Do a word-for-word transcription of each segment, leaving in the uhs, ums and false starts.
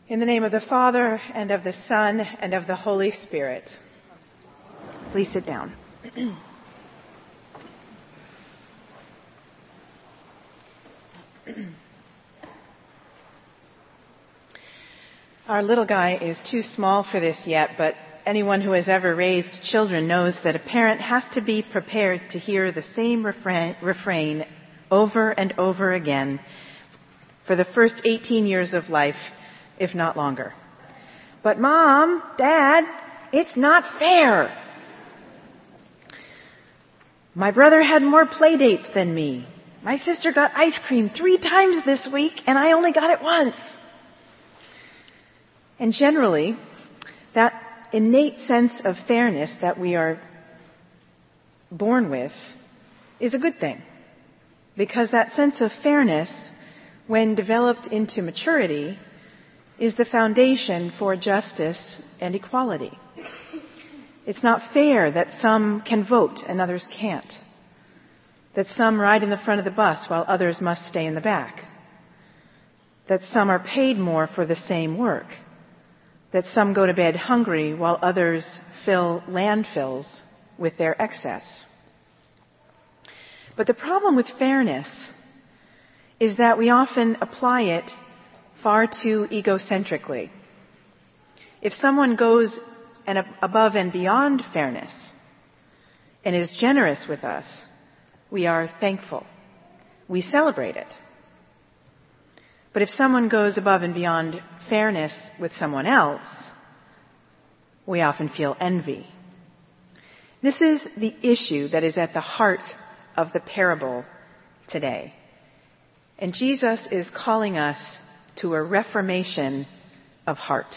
In the name of the Father, and of the Son, and of the Holy Spirit. Please sit down. Our little guy is too small for this yet, but anyone who has ever raised children knows that a parent has to be prepared to hear the same refrain, refrain over and over again for the first eighteen years of life, if not longer. But Mom, Dad, it's not fair. My brother had more play dates than me. My sister got ice cream three times this week, and I only got it once. And generally, that innate sense of fairness that we are born with is a good thing. Because that sense of fairness, when developed into maturity, is the foundation for justice and equality. It's not fair that some can vote and others can't. That some ride in the front of the bus while others must stay in the back. That some are paid more for the same work. That some go to bed hungry while others fill landfills with their excess. But the problem with fairness is that we often apply it far too egocentrically. If someone goes and above and beyond fairness and is generous with us, we are thankful. We celebrate it. But if someone goes above and beyond fairness with someone else, we often feel envy. This is the issue that is at the heart of the parable today. And Jesus is calling us to a reformation of heart.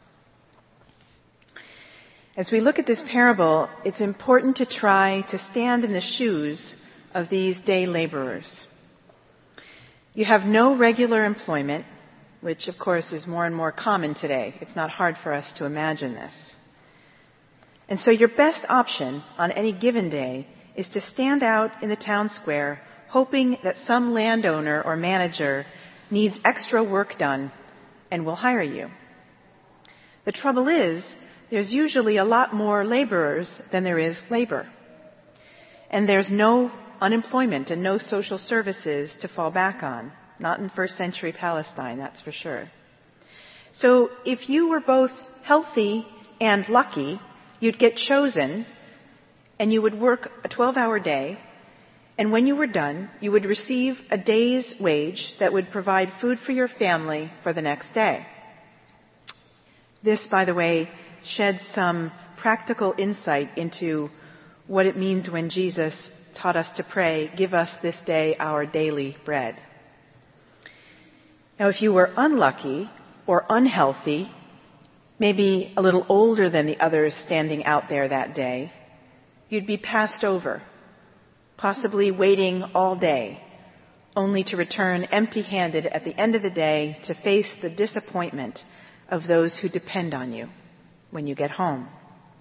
As we look at this parable, it's important to try to stand in the shoes of these day laborers. You have no regular employment, which of course is more and more common today. It's not hard for us to imagine this. And so your best option on any given day is to stand out in the town square hoping that some landowner or manager needs extra work done and will hire you. The trouble is, there's usually a lot more laborers than there is labor. And there's no unemployment and no social services to fall back on. Not in first century Palestine, that's for sure. So if you were both healthy and lucky, you'd get chosen and you would work a twelve-hour day. And when you were done, you would receive a day's wage that would provide food for your family for the next day. This, by the way, sheds some practical insight into what it means when Jesus taught us to pray, "Give us this day our daily bread." Now, if you were unlucky or unhealthy, maybe a little older than the others standing out there that day, you'd be passed over, possibly waiting all day, only to return empty-handed at the end of the day to face the disappointment of those who depend on you when you get home.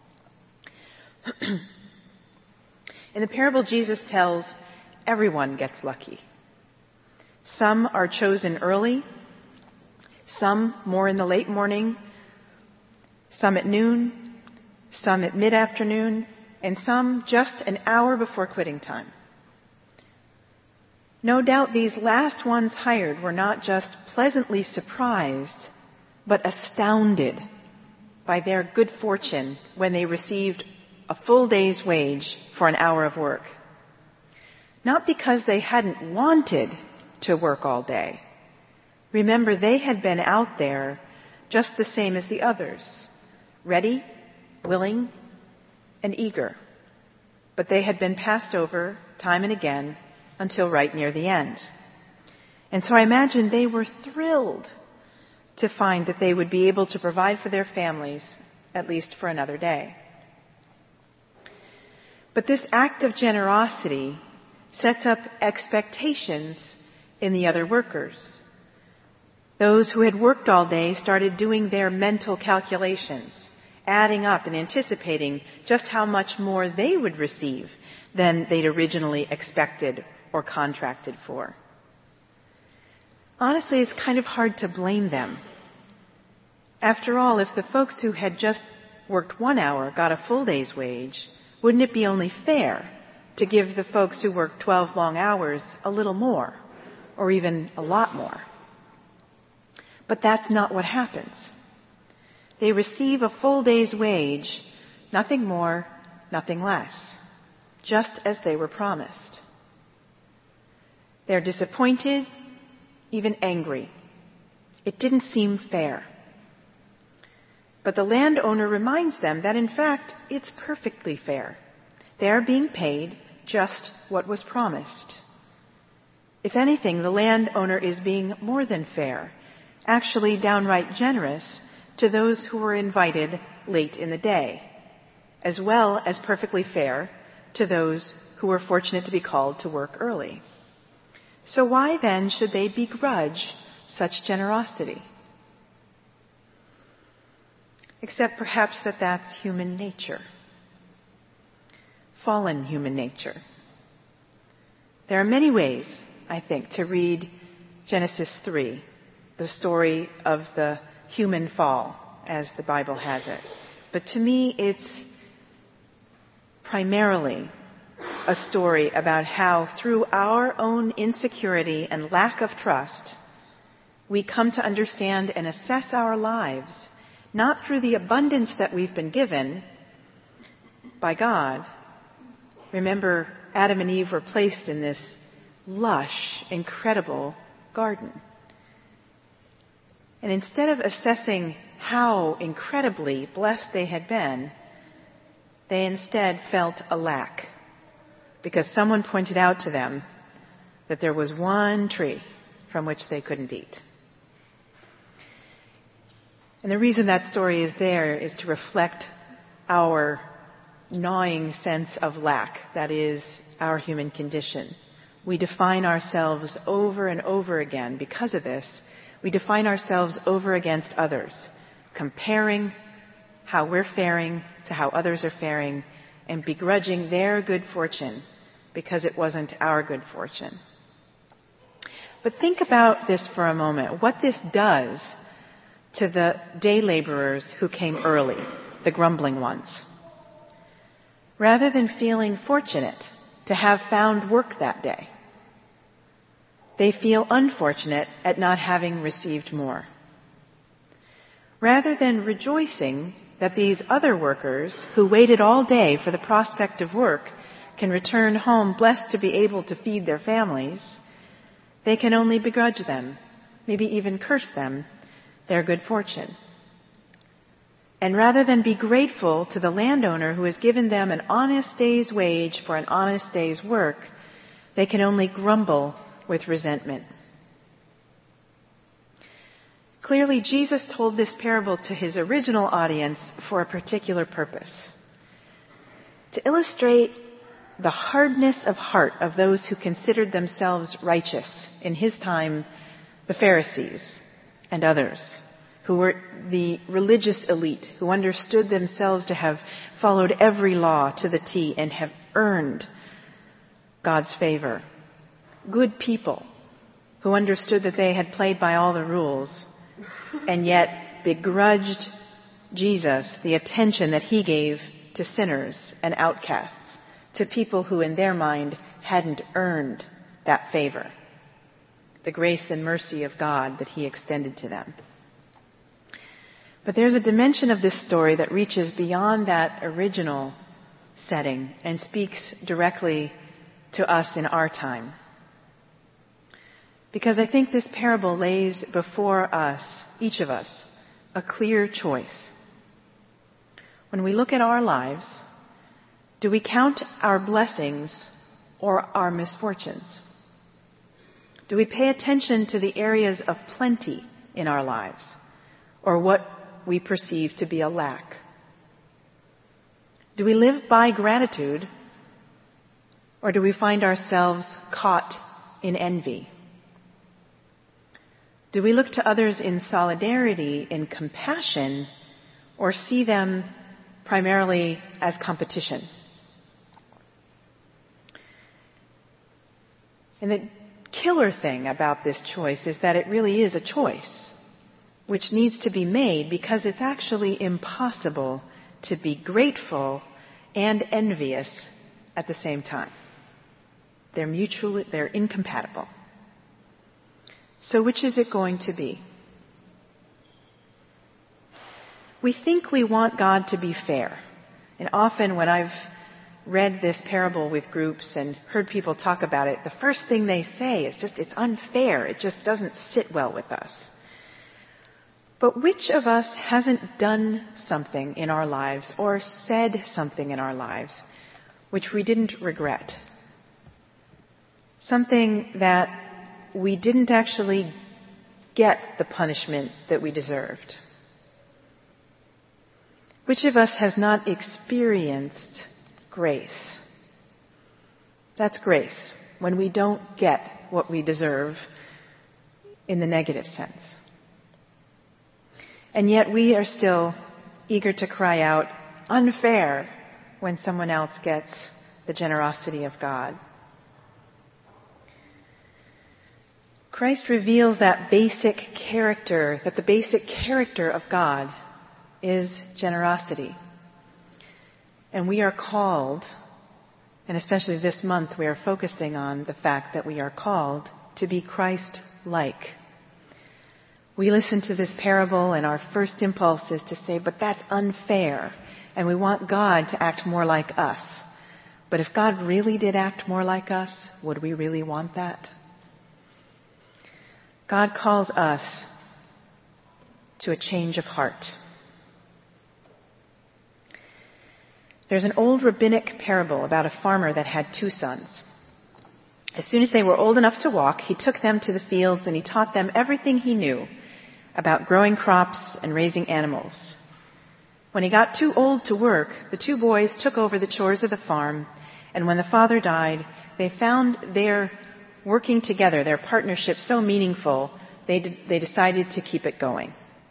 In the parable Jesus tells, everyone gets lucky. Some are chosen early, some more in the late morning, some at noon, some at mid-afternoon, and some just an hour before quitting time. No doubt these last ones hired were not just pleasantly surprised, but astounded by their good fortune when they received a full day's wage for an hour of work. Not because they hadn't wanted to work all day. Remember, they had been out there just the same as the others, ready, willing, and eager. But they had been passed over time and again until right near the end. And so I imagine they were thrilled to find that they would be able to provide for their families, at least for another day. But this act of generosity sets up expectations in the other workers. Those who had worked all day started doing their mental calculations, adding up and anticipating just how much more they would receive than they'd originally expected or contracted for. Honestly, it's kind of hard to blame them. After all, if the folks who had just worked one hour got a full day's wage, wouldn't it be only fair to give the folks who worked twelve long hours a little more, or even a lot more? But that's not what happens. They receive a full day's wage, nothing more, nothing less, just as they were promised. They're disappointed, even angry. It didn't seem fair. But the landowner reminds them that, in fact, it's perfectly fair. They're being paid just what was promised. If anything, the landowner is being more than fair, actually downright generous to those who were invited late in the day, as well as perfectly fair to those who were fortunate to be called to work early. So why then should they begrudge such generosity? Except perhaps that that's human nature. Fallen human nature. There are many ways, I think, to read Genesis three, the story of the human fall, as the Bible has it. But to me, it's primarily a story about how, through our own insecurity and lack of trust, we come to understand and assess our lives, not through the abundance that we've been given by God. Remember, Adam and Eve were placed in this lush, incredible garden. And instead of assessing how incredibly blessed they had been, they instead felt a lack, because someone pointed out to them that there was one tree from which they couldn't eat. And the reason that story is there is to reflect our gnawing sense of lack, that is, our human condition. We define ourselves over and over again because of this. We define ourselves over against others, comparing how we're faring to how others are faring, and begrudging their good fortune because it wasn't our good fortune. But think about this for a moment, what this does to the day laborers who came early, the grumbling ones. Rather than feeling fortunate to have found work that day, they feel unfortunate at not having received more. Rather than rejoicing that these other workers who waited all day for the prospect of work can return home blessed to be able to feed their families, they can only begrudge them, maybe even curse them, their good fortune. And rather than be grateful to the landowner who has given them an honest day's wage for an honest day's work, they can only grumble with resentment. Clearly, Jesus told this parable to his original audience for a particular purpose. To illustrate the hardness of heart of those who considered themselves righteous. In his time, the Pharisees and others, who were the religious elite, who understood themselves to have followed every law to the T and have earned God's favor. Good people who understood that they had played by all the rules and yet begrudged Jesus the attention that he gave to sinners and outcasts, to people who in their mind hadn't earned that favor, the grace and mercy of God that he extended to them. But there's a dimension of this story that reaches beyond that original setting and speaks directly to us in our time. Because I think this parable lays before us, each of us, a clear choice. When we look at our lives, do we count our blessings or our misfortunes? Do we pay attention to the areas of plenty in our lives, or what we perceive to be a lack? Do we live by gratitude, or do we find ourselves caught in envy? Do we look to others in solidarity, in compassion, or see them primarily as competition? And the killer thing about this choice is that it really is a choice. which needs to be made because it's actually impossible to be grateful and envious at the same time. They're mutually, they're incompatible. So which is it going to be? We think we want God to be fair. And often when I've read this parable with groups and heard people talk about it, the first thing they say is just, it's unfair. It just doesn't sit well with us. But which of us hasn't done something in our lives or said something in our lives which we didn't regret? Something that we didn't actually get the punishment that we deserved. Which of us has not experienced grace? That's grace, when we don't get what we deserve in the negative sense. And yet we are still eager to cry out, unfair, when someone else gets the generosity of God. Christ reveals that basic character, that the basic character of God is generosity. And we are called, and especially this month we are focusing on the fact that we are called to be Christ-like. We listen to this parable and our first impulse is to say, but that's unfair, and we want God to act more like us. But if God really did act more like us, would we really want that? God calls us to a change of heart. There's an old rabbinic parable about a farmer that had two sons. As soon as they were old enough to walk, he took them to the fields and he taught them everything he knew about growing crops and raising animals. When he got too old to work, the two boys took over the chores of the farm, and when the father died, they found their working together, their partnership so meaningful, they, d- they decided to keep it going.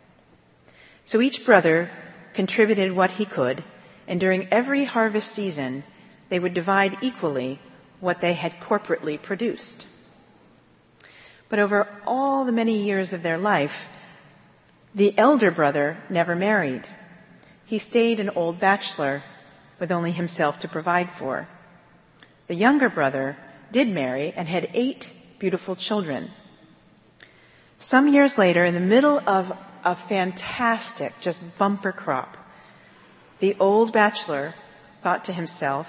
So each brother contributed what he could, and during every harvest season, they would divide equally what they had corporately produced. But over all the many years of their life, the elder brother never married. He stayed an old bachelor with only himself to provide for. The younger brother did marry and had eight beautiful children. Some years later, in the middle of a fantastic, just bumper crop, the old bachelor thought to himself,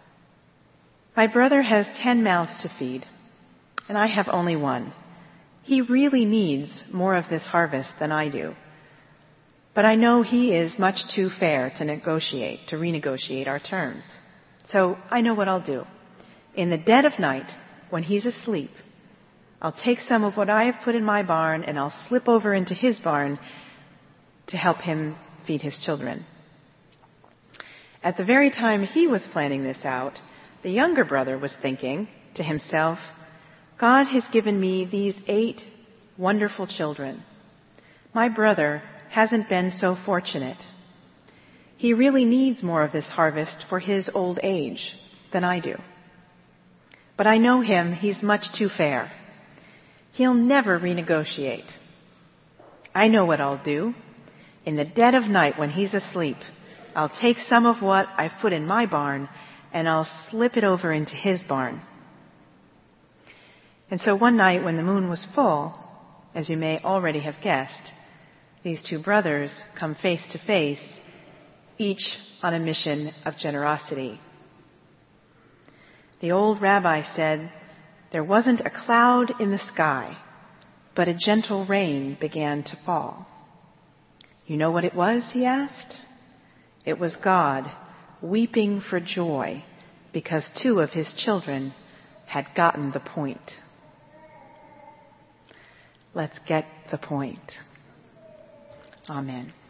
my brother has ten mouths to feed, and I have only one. He really needs more of this harvest than I do. But I know he is much too fair to negotiate, to renegotiate our terms. So I know what I'll do. In the dead of night, when he's asleep, I'll take some of what I have put in my barn and I'll slip over into his barn to help him feed his children. At the very time he was planning this out, the younger brother was thinking to himself, God has given me these eight wonderful children. My brother hasn't been so fortunate. He really needs more of this harvest for his old age than I do. But I know him, he's much too fair. He'll never renegotiate. I know what I'll do. In the dead of night when he's asleep, I'll take some of what I've put in my barn and I'll slip it over into his barn. And so one night when the moon was full, as you may already have guessed, these two brothers come face to face, each on a mission of generosity. The old rabbi said, there wasn't a cloud in the sky, but a gentle rain began to fall. You know what it was, he asked? It was God weeping for joy because two of his children had gotten the point. Let's get the point. Amen.